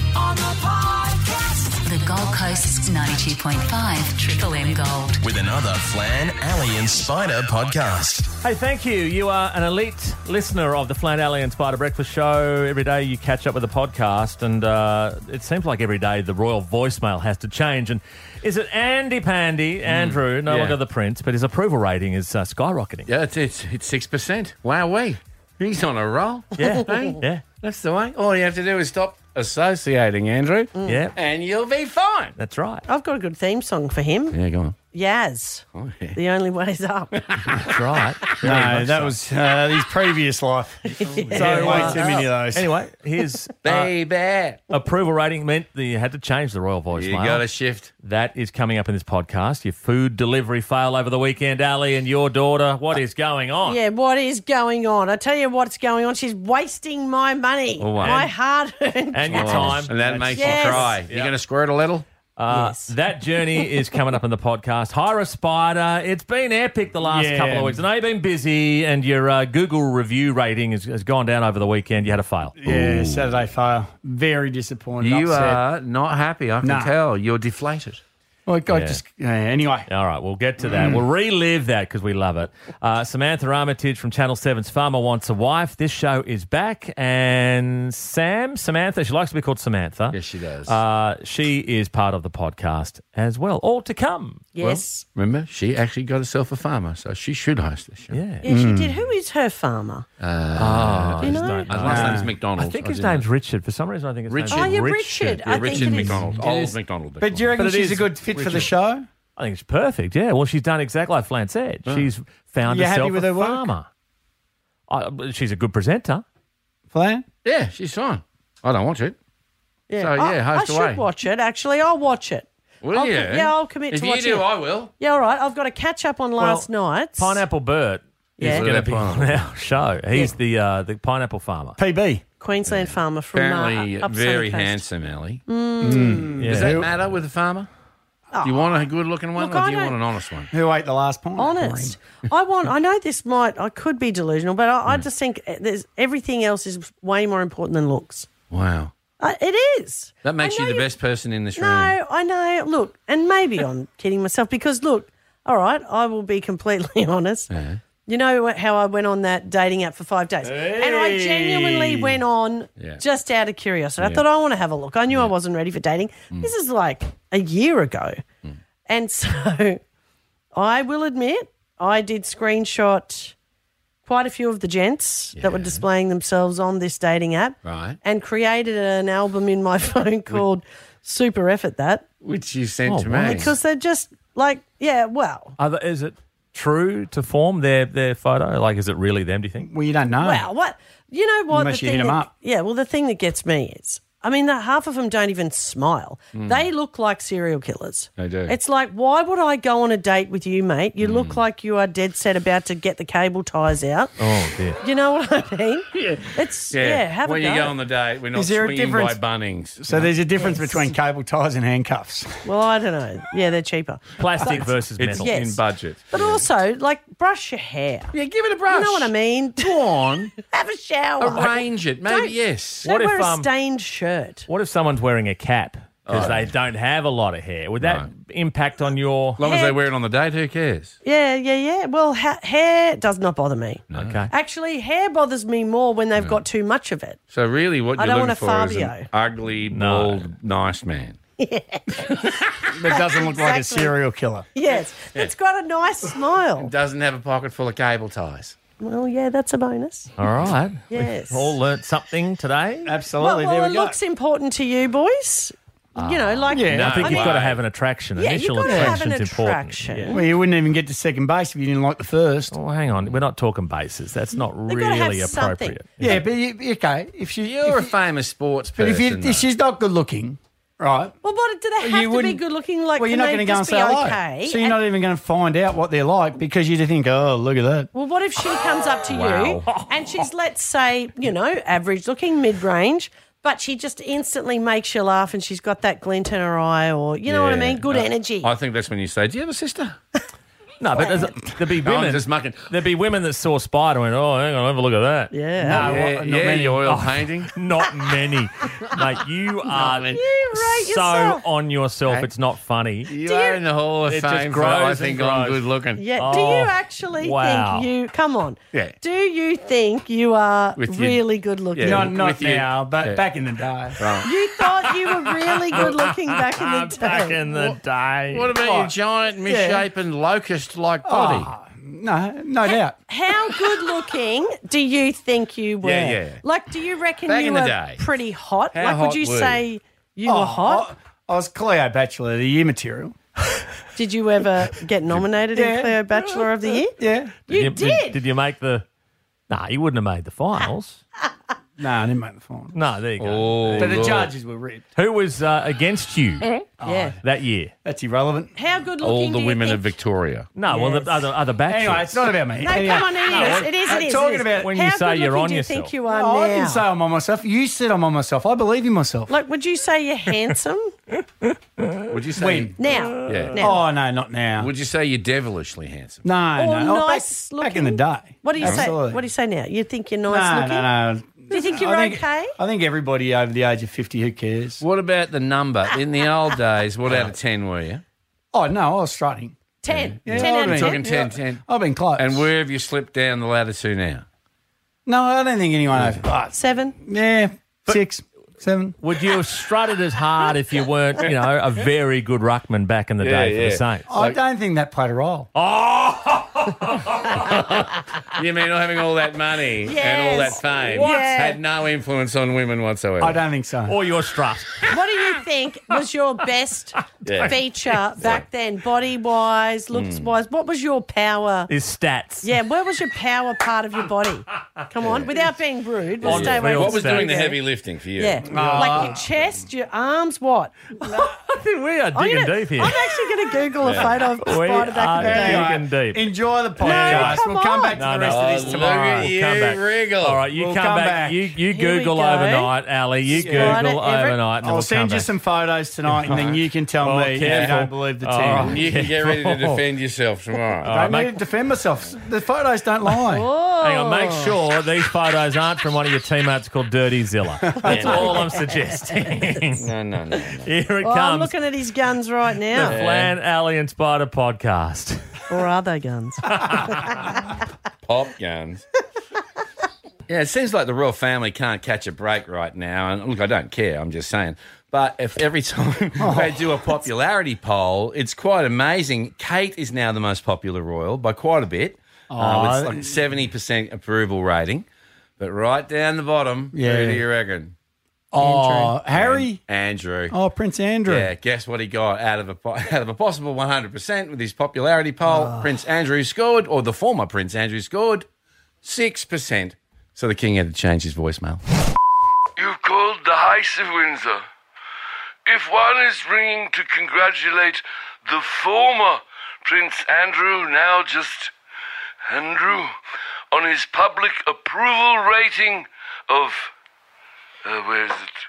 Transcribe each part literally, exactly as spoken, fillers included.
on the podcast. The Gold Coast's ninety-two point five Triple M Gold. With another Flan, Alley and Spider podcast. Hey, thank you. You are an elite listener of the Flan, Alley and Spider Breakfast Show. Every day you catch up with the podcast, and uh, it seems like every day the royal voicemail has to change. And is it Andy Pandy, Andrew, no yeah. longer the prince, but his approval rating is uh, skyrocketing. Yeah, it's it's it's six percent. Wowee. He's on a roll. Yeah, Hey? yeah, That's the way. All you have to do is stop associating, Andrew, yeah. and you'll be fine. That's right. I've got a good theme song for him. Yeah, go on. Yaz. Oh, yeah. The only way's up. That's right. Very No, much that so. was uh, his previous life. So, Way uh, too many of those. Anyway, his uh, Baby. approval rating meant that you had to change the royal voicemail. You got to shift. That is coming up in this podcast. Your food delivery fail over the weekend, Ali, and your daughter. What is going on? Yeah, what is going on? I tell you what's going on. She's wasting my money, Oh, wow. my hard-earned And your cash. time. And that makes Yes. you cry. You're going to squirt a little? Uh, Yes. That journey is coming up in the podcast. Hire a Spider. It's been epic the last Yeah. couple of weeks. I know you've been busy, and your uh, Google review rating has, has gone down over the weekend. You had a fail. Yeah, Saturday fail. Very disappointed. You upset. are not happy, I can Nah. tell. You're deflated. Well, I Yeah. just yeah, anyway. All right, we'll get to that. We'll relive that because we love it. Uh, Samantha Armitage from Channel seven's Farmer Wants a Wife. This show is back. And Sam, Samantha, she likes to be called Samantha. Yes, she does. Uh, she is part of the podcast as well. All to come. Yes. Remember, she actually got herself a farmer, so she should host the show. Yeah. yeah, she did. Who is her farmer? Oh, you know? don't His last Uh, name's McDonald. I think his name's Richard. For some reason, I think it's Richard. Oh, named you're Richard. I Yeah, think Richard it is. McDonald. Old McDonald. But do you reckon But it she's is a good fit for the Richard. show? I think it's perfect. Yeah. Well, she's done exactly like Flan said. She's found You happy herself with a her work? farmer. I, she's a good presenter. Flan? Yeah, she's fine. I don't watch it. Yeah. So, yeah, I, I host should away. watch it, actually. I'll watch it. Will I'll you? com- yeah, I'll commit if to you watching do, it. I will. Yeah, all right. I've got to catch up on last Well, night's. Pineapple Bert Yeah. is going to be Pineapple. on our show. He's the uh, the pineapple farmer. P B. Queensland farmer from Apparently, uh, up very Sunny Coast. handsome, Ellie. Yeah. Does that matter with a farmer? Do you want a good-looking one, Look, or I do you don't- want an honest one? Who ate the last pint? Honest. I want. I know this might. I could be delusional, but I, I just think there's everything else is way more important than looks. Wow, Uh, it is. that makes I you know the best person in this room. No, I know. Look, and maybe I'm kidding myself because look. All right, I will be completely honest. Yeah. You know how I went on that dating app for five days, and I genuinely went on Yeah. just out of curiosity. I Yeah. thought I want to have a look. I knew I wasn't ready for dating. This is like a year ago, and so I will admit I did screenshot quite a few of the gents that were displaying themselves on this dating app, Right. and created an album in my phone called Super Effort That Which you sent Oh, to wow. me. because they're just like, yeah, well, Are the- is it true to form their, their photo? Like, is it really them, do you think? Well, you don't know. well, what you know what Unless the you thing hit 'em that- up. Yeah, well, the thing that gets me is, I mean, that half of them don't even smile. They look like serial killers. They do. It's like, why would I go on a date with you, mate? You Mm. look like you are dead set about to get the cable ties out. Oh, dear. You know what I mean? yeah. It's yeah. have when a you go. go on the date, we're not Is there a swinging by difference- Bunnings. So there's a difference Yes. between cable ties and handcuffs. Well, I don't know. Yeah, they're cheaper. Plastic versus It's metal. Yes. in budget. But also, like, brush your hair. Yeah, give it a brush. You know what I mean? Go on. Have a shower. Arrange it. Maybe Don't- yes. Don't What if, wear a um, stained shirt. What if someone's wearing a cap because they don't have a lot of hair? Would that Right. impact on your... As long as Hair- they wear it on the date, who cares? Yeah, yeah, yeah. Well, ha- hair does not bother me. Okay. Actually, hair bothers me more when they've got too much of it. So really what I you're don't looking want for a is Fabio. an ugly, No. bald, nice man. That doesn't look like a Exactly. serial killer. Yes, it's got a nice smile. Doesn't have a pocket full of cable ties. Well, yeah, that's a bonus. All right. Yes. We've all learnt something today. Well, Absolutely. well there it we go. looks important to you, boys. you know, like yeah. No, I think I you've mean- got to have an attraction. Yeah, Initial you've got to have an attraction's important. attraction. Yeah. Well, you wouldn't even get to second base if you didn't like the first. Well, hang on. We're not talking bases. That's not They've gotta have really something. appropriate. Yeah, but you, okay, if she, You're if, a famous sports but person. if, you, though. if she's not good looking, right? Well, what do they You have to be wouldn't- good looking? Like, Well, you're can not they going to go and just say be hello. okay? So you're And- not even going to find out what they're like because you just think, oh, look at that. Well, what if she comes up to you and she's, let's say, you know, average looking, mid range, but she just instantly makes you laugh and she's got that glint in her eye, or you know what I Yeah. mean? Good Uh, energy. I think that's when you say, do you have a sister? No, but there's, there'd be No, I'm women. just mucking. There'd be women that saw Spider and went, oh, hang on, have a look at that. Yeah. No, Yeah, what- not yeah, many. your oil Oh. painting. Not many. Mate, you are many. You rate so yourself. on yourself. Hey. It's not funny. You Do are you- in the Hall of It just Fame for, I grows think, and I'm grows. good looking. Yeah. Do Oh, you actually wow. think you? Come on. Yeah. Do you think you are With your- really good looking? Yeah. Not, not With you. now, but Yeah. back in the day. Right. You thought you were really good looking back in the day. Back in the day. What about your What? giant, misshapen, locust-like body? Oh, no, no doubt. How good looking do you think you were? Yeah, yeah. Like, do you reckon Back you in the were day. pretty hot? How like, hot would you were you? say you Oh, were hot? I, I was Cleo Bachelor of the Year material. Did you ever get nominated in Yeah. Cleo Bachelor of the Year? Yeah. You did, did. Did you make the? Nah, you wouldn't have made the finals. No, I didn't make the final. No, there you go. Oh, But the Lord. judges were ripped. Who was uh, against you Yeah. that year? That's irrelevant. How good looking All do the you women think? of Victoria. No, well, Yes. the other other bachelors. Anyway, it's not about me. No, Anyway. come on, it is. It is. I'm It is. talking it is. about when you How say good you're looking on do you yourself. think you are No, now? I didn't say I'm on myself. You said I'm on myself. I believe in myself. Like, would you say you're handsome Would you say? When? now? Yeah. Now. Oh, no, not now. Would you say you're devilishly handsome? No, Or no. Oh, nice back, back looking? in the day. What do you Absolutely. say? What do you say now? You think you're nice No, looking? no, no. Do you think you're I think, okay? I think everybody over the age of fifty, who cares? What about the number? In the old days, what out of ten were you? Oh, no, I was strutting. Ten. Yeah, Ten I've out of been- Talking ten. ten, ten. I've been close. And where have you slipped down the ladder to now? No, I don't think anyone over. Oh, Seven. yeah, six, seven. Would you have strutted as hard if you weren't, you know, a very good ruckman back in the day Yeah, for yeah. the Saints? I don't think that played a role. You mean not having all that money and all that Yes. fame What? had no influence on women whatsoever? I don't think so. Or your strut? What do you think was your best Yeah. feature back then, body wise, looks wise? What was your power? His stats. Yeah, where was your power part of your body? Come on, without being rude, but On stay the away. field. from What was doing the studio. heavy lifting for you? Yeah, like your chest, your arms, what? We are I'm digging gonna- deep here. I'm actually going to Google a photo of We Spider back in the are day. digging deep. Enjoy the podcast. come we'll come on. back to No, the no. rest Oh, of this look tomorrow. at you, Come back. wriggle. All right, you We'll come, come back. back. You you Here we Google go. overnight, Ali. You Spider Google Everett. overnight, and then I'll we'll send come you back. some photos tonight, and then you can tell Oh, me if you careful. don't believe the T V. Oh. You can get ready to defend yourself tomorrow. I don't mate. need to defend myself. The photos don't lie. Hang on, make sure these photos aren't from one of your teammates called Dirty Zilla. That's all I'm suggesting. No, no, no, no. Here it Well, I'm comes. looking at his guns right The now. Flan, Ali and Spider podcast. Or are they guns? Pop guns. Yeah, it seems like the royal family can't catch a break right now. And look, I don't care. I'm just saying. But if every time they do a popularity poll, it's quite amazing. Kate is now the most popular royal by quite a bit. Uh, with like seventy percent approval rating. But right down the bottom, Yeah. who do you reckon? Oh, Harry. Andrew. Oh, Prince Andrew. Yeah, guess what he got out of a po- out of a possible one hundred percent with his popularity poll? Prince Andrew scored, or the former Prince Andrew scored, six percent. So the king had to change his voicemail. You've called the House of Windsor. If one is ringing to congratulate the former Prince Andrew, now just Andrew, on his public approval rating of... Uh, where is it?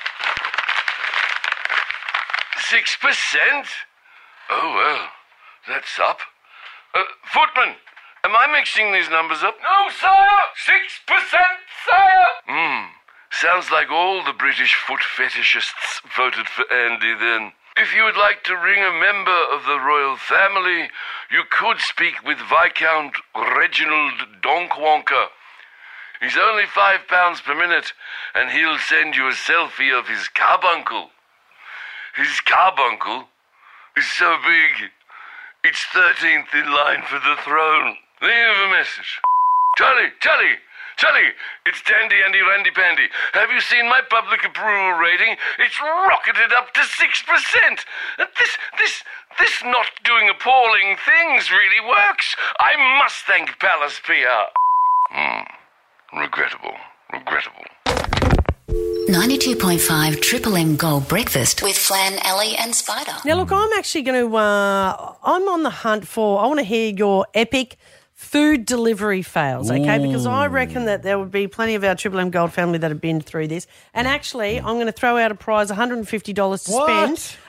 Six percent? Oh, well, that's up. Uh, Footman, am I mixing these numbers up? No, sire! Six percent, sire! Hmm, sounds like all the British foot fetishists voted for Andy then. If you would like to ring a member of the royal family, you could speak with Viscount Reginald Donkwonker. He's only five pounds per minute, and he'll send you a selfie of his carbuncle. His carbuncle is so big, it's thirteenth in line for the throne. Leave a message. Charlie, Charlie, Charlie, it's Dandy Andy Randy Pandy. Have you seen my public approval rating? It's rocketed up to six percent. This, this, this not doing appalling things really works. I must thank Palace P R. Hmm. Regrettable. Regrettable. ninety-two point five Triple M Gold Breakfast with Flan, Ali and Spider. Now, look, I'm actually going to, uh, I'm on the hunt for, I want to hear your epic food delivery fails, okay? Because I reckon that there would be plenty of our Triple M Gold family that have been through this. And actually, I'm going to throw out a prize, one hundred fifty dollars to What? spend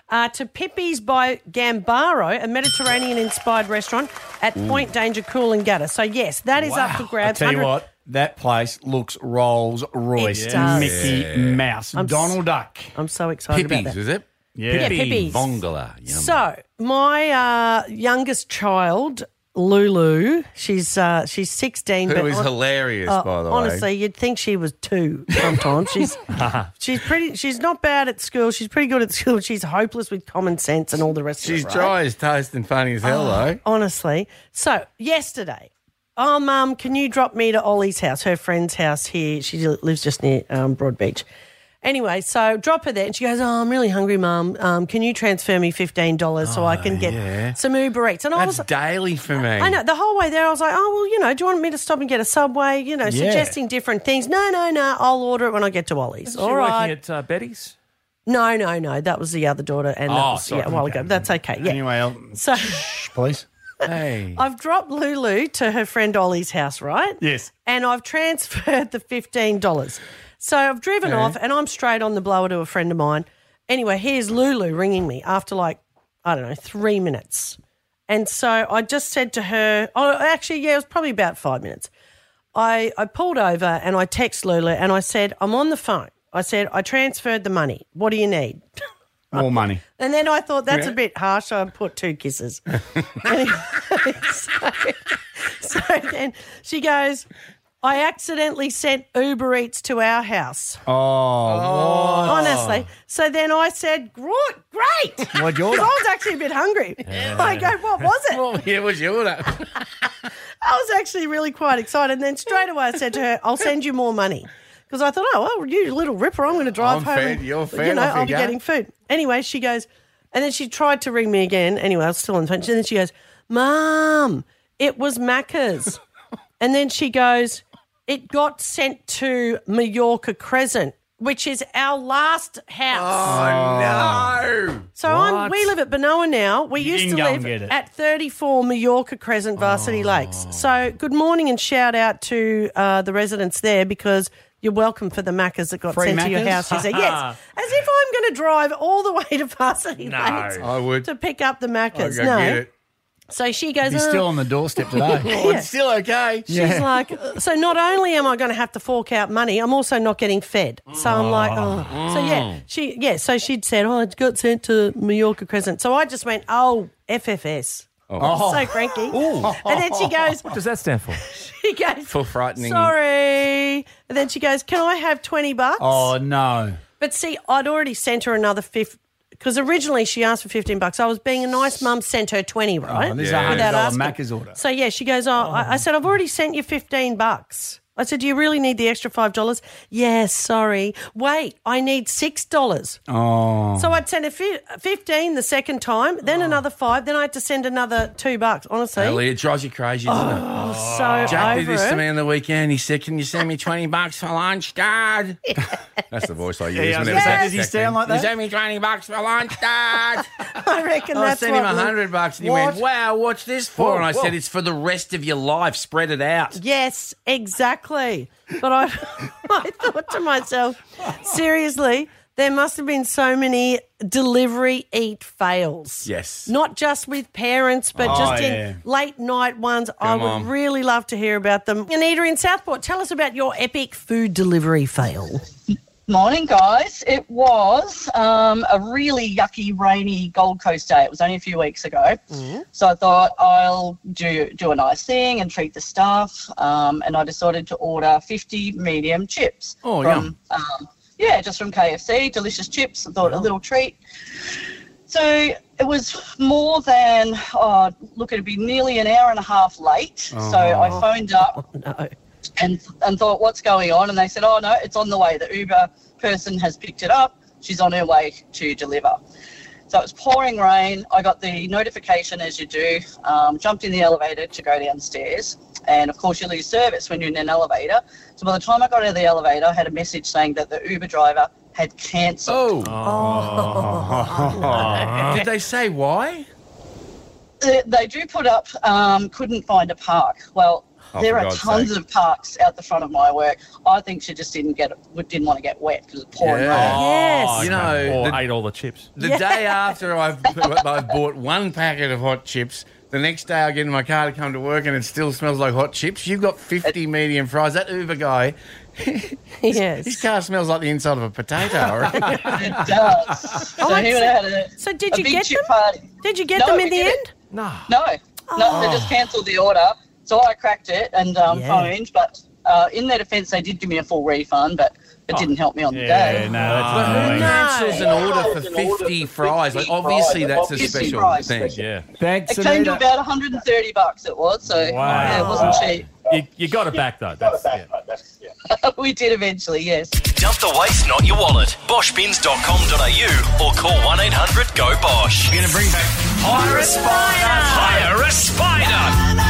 uh, to Pippi's by Gambaro, a Mediterranean-inspired restaurant at Point Danger, Coolangatta. So, yes, that is up for I grabs. tell you one hundred what, that place looks Rolls Royce. It does. Mickey Mouse. I'm s- Donald Duck. I'm so excited Pippies, about that. is it? Yeah, Pippi's. Bongola. Yum. So, my uh, youngest child, Lulu, she's uh, she's sixteen. Who but is hon- hilarious, uh, by the way. honestly, you'd think she was two sometimes. she's she's pretty. She's not bad at school. She's pretty good at school. She's hopeless with common sense and all the rest She's of it. right? dry as toast and funny as hell, though. Honestly. So, yesterday, oh, Mum, can you drop me to Ollie's house, her friend's house here? She lives just near um, Broadbeach. Anyway, so drop her there, and she goes, oh, I'm really hungry, Mum. Um, can you transfer me fifteen dollars so I can get yeah. some Uber Eats? And I That's was daily for me. I know, the whole way there I was like, oh, well, you know, do you want me to stop and get a Subway? You know, Yeah. suggesting different things. No, no, no, I'll order it when I get to Ollie's. Is All she right. working at uh, Betty's? No, no, no, that was the other daughter, and that Oh, was sorry. yeah, a while ago. That's okay, yeah. Anyway, I'll, So please. Hey. I've dropped Lulu to her friend Ollie's house, right? Yes. And I've transferred the fifteen dollars. So I've driven off and I'm straight on the blower to a friend of mine. Anyway, here's Lulu ringing me after like, I don't know, three minutes. And so I just said to her, oh, actually, yeah, it was probably about five minutes. I, I pulled over and I text Lulu and I said, I'm on the phone. I said, I transferred the money. What do you need? More money. And then I thought that's a bit harsh, so I put two kisses. Anyway, so, so then she goes, I accidentally sent Uber Eats to our house. Oh, Honestly. So then I said, great, great. What'd you 'Cause order? I was actually a bit hungry. I go, what was it? Well, yeah, what's your order? I was actually really quite excited. And then straight away I said to her, I'll send you more money. Because I thought, oh, well, you little ripper, I'm going to drive I'm home. fed, and, you're fed, You know, off you I'll be go. getting food. Anyway, she goes, and then she tried to ring me again. Anyway, I was still on the phone. And then she goes, Mum, it was Macca's. And then she goes, it got sent to Mallorca Crescent, which is our last house. Oh, no. So I'm, we live at Benoa now. We You used didn't to go live and get it. at thirty-four Mallorca Crescent, Varsity Lakes. So good morning and shout out to uh, the residents there because you're welcome for the Maccas that got Free sent to your Maccas? house. She said, yes, as if I'm going to drive all the way to Varsity Lakes I would. to pick up the I'll Maccas. go No. get it. So she goes, He's "Oh." still on the doorstep today. Oh, it's still okay. She's like, so not only am I going to have to fork out money, I'm also not getting fed. So I'm like, oh. So yeah, she yeah. So she'd said, oh, it got sent to Mallorca Crescent. So I just went, oh, F F S. Oh. So cranky. And then she goes, What does that stand for? she goes, For frightening. sorry. And then she goes, can I have twenty bucks? Oh, no. But see, I'd already sent her another fifty. Because originally she asked for fifteen bucks. I was being a nice mum, sent her twenty, right? Oh, this is Yeah. a hundred Without dollar asking. Macca's order. So yeah, she goes, oh, I, I said, I've already sent you fifteen bucks. I said, do you really need the extra five dollars? Yes, sorry. Wait, I need six dollars. Oh. So I'd send her fi- fifteen the second time, then another five, then I had to send another two bucks. Honestly, Ellie, it drives you crazy, doesn't it? I was so Jack over did this it. to me on the weekend. He said, can you send me twenty bucks for lunch, Dad? That's the voice I use. yeah, I was whenever gonna say, Zach's does he texting. sound like Can you that? send me twenty bucks for lunch, Dad? I reckon I that's sent what him a we- hundred bucks and he What? went, wow, what's this for? Whoa, and I whoa. said, it's for the rest of your life. Spread it out. Yes, exactly. But I, I thought to myself, seriously, there must have been so many delivery eat fails. Yes. Not just with parents, but Oh, just yeah. in late night ones. I Come would on. really love to hear about them. Anita in Southport, tell us about your epic food delivery fail. Morning, guys. It was um, a really yucky, rainy Gold Coast day. It was only a few weeks ago. So I thought I'll do do a nice thing and treat the staff. Um, and I decided to order fifty medium chips. Oh, from, um, yeah, just from K F C. Delicious chips. I thought a little treat. So it was more than, oh, look, it'd be nearly an hour and a half late. So I phoned up. No. and and thought, what's going on? And they said, oh, no, it's on the way. The Uber person has picked it up. She's on her way to deliver. So it was pouring rain. I got the notification, as you do, um, jumped in the elevator to go downstairs. And, of course, you lose service when you're in an elevator. So by the time I got out of the elevator, I had a message saying that the Uber driver had cancelled. Oh. Did they say why? They, they do put up, um, couldn't find a park. Well, Oh, there for are God's tons sake. of parks out the front of my work. I think she just didn't get didn't want to get wet because it's pouring Yeah. rain. Yes. You know, or the- ate all the chips. The day after I've, I've bought one packet of hot chips, the next day I get in my car to come to work and it still smells like hot chips. You've got fifty medium fries. That Uber guy, Yes. his car smells like the inside of a potato. I reckon. It does. So Oh, he so- would have had a, so did a you big get chip them? party. Did you get No, them in we the didn't. end? No. No, no, they just cancelled the order. So I cracked it and um, Yeah. phoned, but uh, in their defence, they did give me a full refund, but it didn't help me on the Yeah, day. no, that's But who annoying. cancels an order for fifty fries? Like, obviously, that's a fifty special fries. thing. Yeah. Thanks, It came to Anita. about one hundred thirty bucks. It was, so yeah, it wasn't cheap. You, you got it back, though. That's, yeah. We did eventually, yes. Dump the waste, not your wallet. bosch bins dot com dot a u or call one eight hundred go bosh. We're going to bring back Hire a spider. Hire a spider.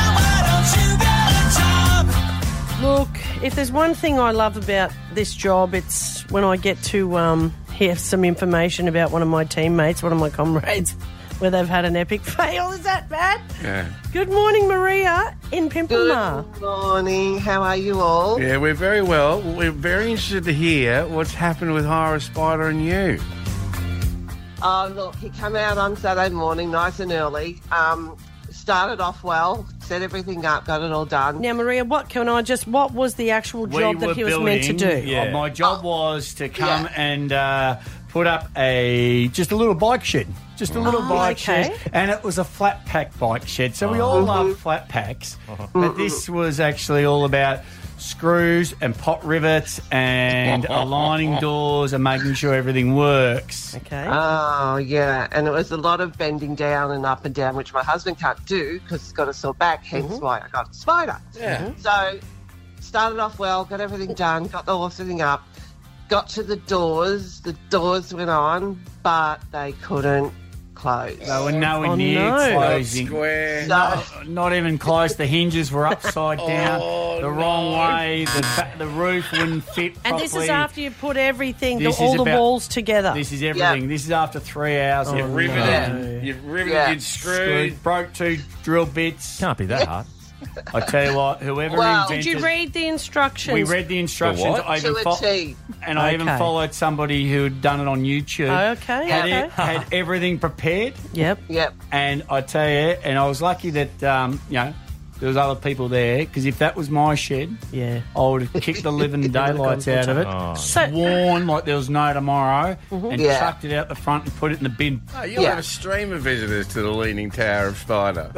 Look, if there's one thing I love about this job, it's when I get to um, hear some information about one of my teammates, one of my comrades, where they've had an epic fail. Is that bad? Yeah. Good morning, Maria in Pimplemar. Good morning. How are you all? Yeah, we're very well. We're very interested to hear what's happened with Hire a Spider and you. Oh, look, he came out on Saturday morning, nice and early. Um, started off well, set everything up, got it all done. Now, Maria, what can I just? What was the actual job that he was meant to do? Yeah. Yeah. My job was to come Yeah. and uh, put up a just a little bike shed. Just a little Oh, bike okay. shed. And it was a flat pack bike shed. So we all love flat packs. But this was actually all about screws and pot rivets and aligning doors and making sure everything works. Okay. Oh, yeah. And it was a lot of bending down and up and down, which my husband can't do because he's got a sore back, hence why I got a spider. Yeah. So, started off well, got everything done, got the whole thing up, got to the doors, the doors went on, but they couldn't close. They were nowhere Oh, near no. closing. Square. So, Not even close. The hinges were upside down, Oh, the wrong way. The ba- the roof wouldn't fit and properly. this is after you put everything, the, This all is the about- walls together. This is everything. Yeah. This is after three hours. You've of riveted, Yeah. you've riveted, Yeah. you've screwed. screwed, broke two drill bits. Can't be that hard. I tell you what, whoever Well- invented, Did you read the instructions? we read the instructions. The what? I even to a fo- T. and I even Okay. followed somebody who had done it on YouTube. Okay, Had, okay. it, had everything prepared, Yep. Yep. and I tell you, and I was lucky that um, you know there was other people there because if that was my shed, Yeah. I would have kicked the living daylights gone out of it, Oh. So- sworn like there was no tomorrow, and Yeah. chucked it out the front and put it in the bin. Oh, you'll Yeah. have a stream of visitors to the Leaning Tower of Spider.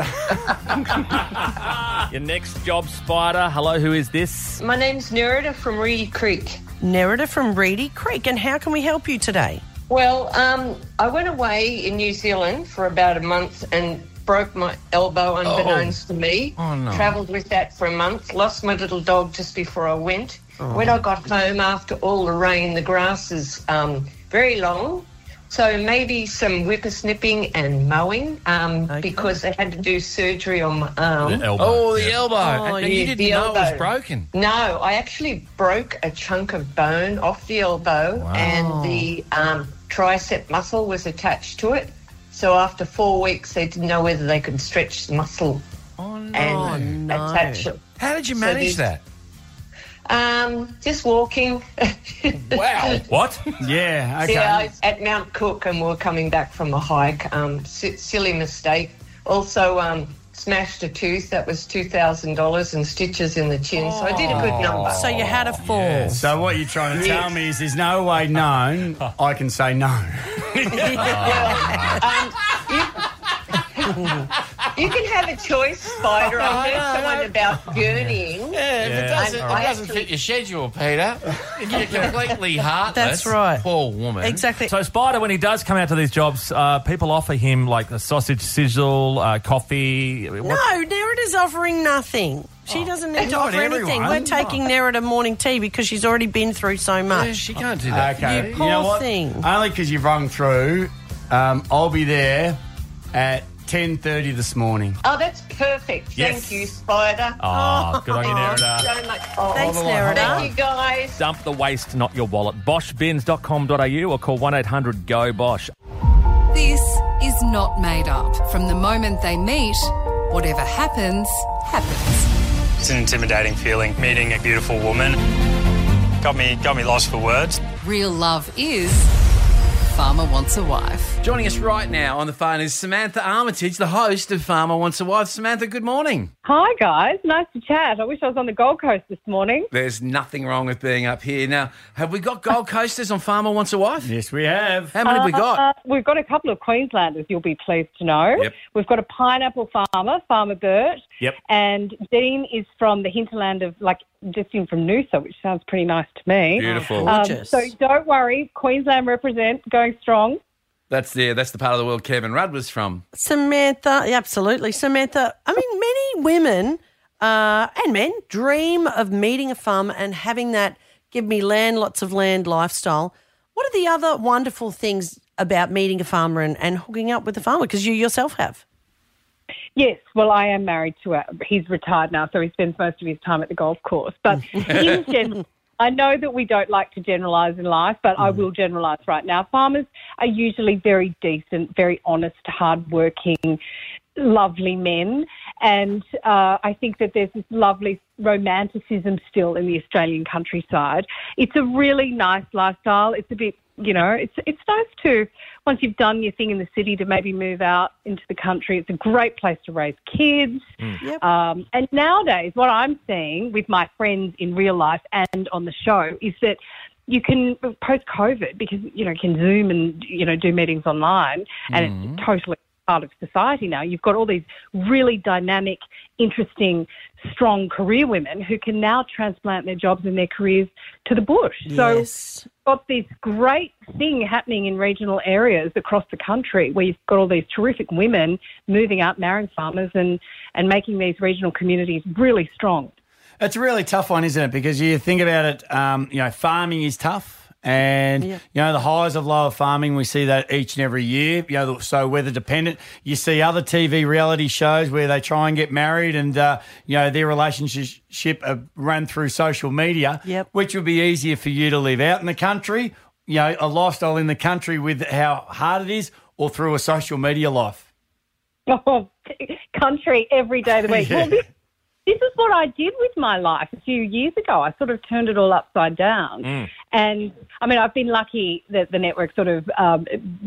Your next job, Spider. Hello, who is this? My name's Nerida from Reedy Creek. Nerida from Reedy Creek. And how can we help you today? Well, um, I went away in New Zealand for about a month and broke my elbow unbeknownst to me. Oh, no. Travelled with that for a month, lost my little dog just before I went. When I got home after all the rain, the grass is um, very long. So maybe some whippersnipping and mowing um, Okay. because they had to do surgery on my arm. The elbow. Oh, the Yeah. elbow. Oh, and you yeah, didn't the know it was elbow. broken. No, I actually broke a chunk of bone off the elbow and the um, tricep muscle was attached to it. So after four weeks, they didn't know whether they could stretch the muscle Oh, no. and no. attach it. How did you So manage there's- that? Um, just walking. Wow. What? Yeah, okay. Yeah, I was at Mount Cook and we were coming back from a hike. Um, si- silly mistake. Also, um, smashed a tooth. That was two thousand dollars and stitches in the chin. So I did a good number. So you had a fall. So what you're trying to tell Yes. me is there's no way known I can say no. Um, you, you can have a choice, Spider. I heard someone about journeying. Yeah, if it Yeah. doesn't, if I it doesn't actually- fit your schedule, Peter, you're completely heartless. That's right. Poor woman. Exactly. So Spider, when he does come out to these jobs, uh, people offer him like a sausage sizzle, uh, coffee. What- No, Nerida's offering nothing. She doesn't need to Not offer anything. everyone. We're taking Nerida morning tea because she's already been through so much. Yeah, she can't do that. Okay. You poor know what? thing. Only because you've rung through, um, I'll be there at ten thirty this morning. Oh, that's perfect. Yes. Thank you, Spider. Oh, good on you, Thank you Nerida. so much. Oh, Thanks, Thank Nerida. you, guys. Dump the waste, not your wallet. bosch bins dot com dot a u or call one eight hundred go bosh. This is not made up. From the moment they meet, whatever happens, happens. It's an intimidating feeling, meeting a beautiful woman. Got me, got me lost for words. Real love is Farmer Wants a Wife. Joining us right now on the phone is Samantha Armitage, the host of Farmer Wants a Wife. Samantha, good morning. Hi, guys. Nice to chat. I wish I was on the Gold Coast this morning. There's nothing wrong with being up here. Now, have we got Gold Coasters on Farmer Wants a Wife? Yes, we have. How many have we got? Uh, we've got a couple of Queenslanders, you'll be pleased to know. Yep. We've got a pineapple farmer, Farmer Bert. Yep. And Dean is from the hinterland of, like, just in from Noosa, which sounds pretty nice to me. Beautiful. Um, Gorgeous. so don't worry, Queensland represent, going strong. That's the that's the part of the world Kevin Rudd was from. Samantha, yeah, absolutely. Samantha, I mean, many women uh, and men dream of meeting a farmer and having that give me land, lots of land lifestyle. What are the other wonderful things about meeting a farmer and, and hooking up with a farmer? Because you yourself have. Yes, well, I am married to a, he's retired now, so he spends most of his time at the golf course. But in general, I know that we don't like to generalise in life, but I will generalise right now. Farmers are usually very decent, very honest, hard-working, lovely men. And uh, I think that there's this lovely romanticism still in the Australian countryside. It's a really nice lifestyle. It's a bit, you know, it's it's nice to, once you've done your thing in the city, to maybe move out into the country. It's a great place to raise kids. Mm. Yep. Um, and nowadays, what I'm seeing with my friends in real life and on the show is that you can, post-COVID, because, you know, you can Zoom and, you know, do meetings online, and Mm. it's totally part of society now. You've got all these really dynamic, interesting, strong career women who can now transplant their jobs and their careers to the bush. Yes. So got this great thing happening in regional areas across the country where you've got all these terrific women moving out, marrying farmers and, and making these regional communities really strong. It's a really tough one, isn't it? Because you think about it, um, you know, farming is tough. And, Yeah. you know, the highs of lower farming, we see that each and every year, you know, so weather dependent. You see other T V reality shows where they try and get married and, uh, you know, their relationship uh, run through social media, Yep. which would be easier for you to live out in the country, you know, a lifestyle in the country with how hard it is, or through a social media life. Oh, country every day of the week. Yeah. Well, this, this is what I did with my life a few years ago. I sort of turned it all upside down. Mm. And, I mean, I've been lucky that the network sort of um,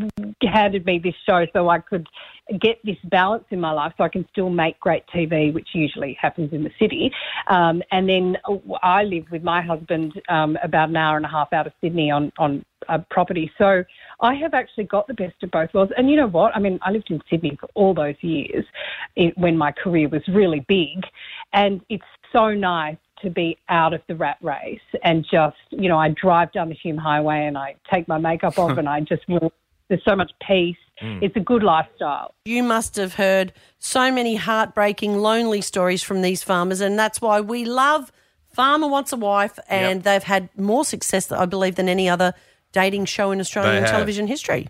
handed me this show so I could get this balance in my life so I can still make great T V, which usually happens in the city. Um, and then I live with my husband um, about an hour and a half out of Sydney on, on a property. So I have actually got the best of both worlds. And you know what? I mean, I lived in Sydney for all those years it, when my career was really big. And it's so nice to be out of the rat race and just, you know, I drive down the Hume Highway and I take my makeup off and I just will. There's so much peace. Mm. It's a good lifestyle. You must have heard so many heartbreaking, lonely stories from these farmers, and that's why we love Farmer Wants a Wife, and Yep. they've had more success, I believe, than any other dating show in Australian They have. television history.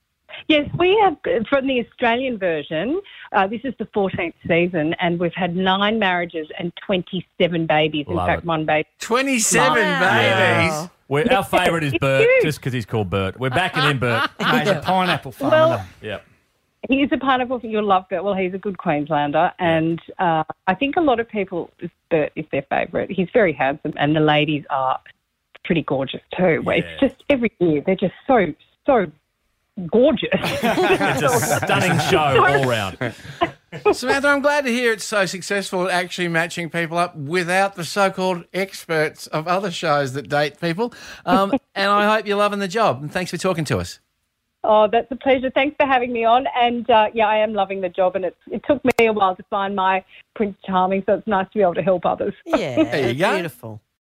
Yes, we have, from the Australian version, uh, this is the fourteenth season, and we've had nine marriages and twenty-seven babies. In Love fact, it. one baby. twenty-seven Wow. babies. We're, our favourite is It's Bert, huge. just because he's called Bert. We're backing in Bert. No, he's a pineapple farmer. Well, Yep. He's a pineapple. You'll love Bert. Well, he's a good Queenslander, and uh, I think a lot of people, Bert is their favourite. He's very handsome, and the ladies are pretty gorgeous too. Yeah. It's just every year they're just so so gorgeous. It's a stunning show all round. Samantha, I'm glad to hear it's so successful at actually matching people up without the so-called experts of other shows that date people. Um, and I hope you're loving the job. And thanks for talking to us. Oh, that's a pleasure. Thanks for having me on. And, uh, yeah, I am loving the job, and it's, it took me a while to find my Prince Charming, so it's nice to be able to help others. Yeah, There you go. beautiful.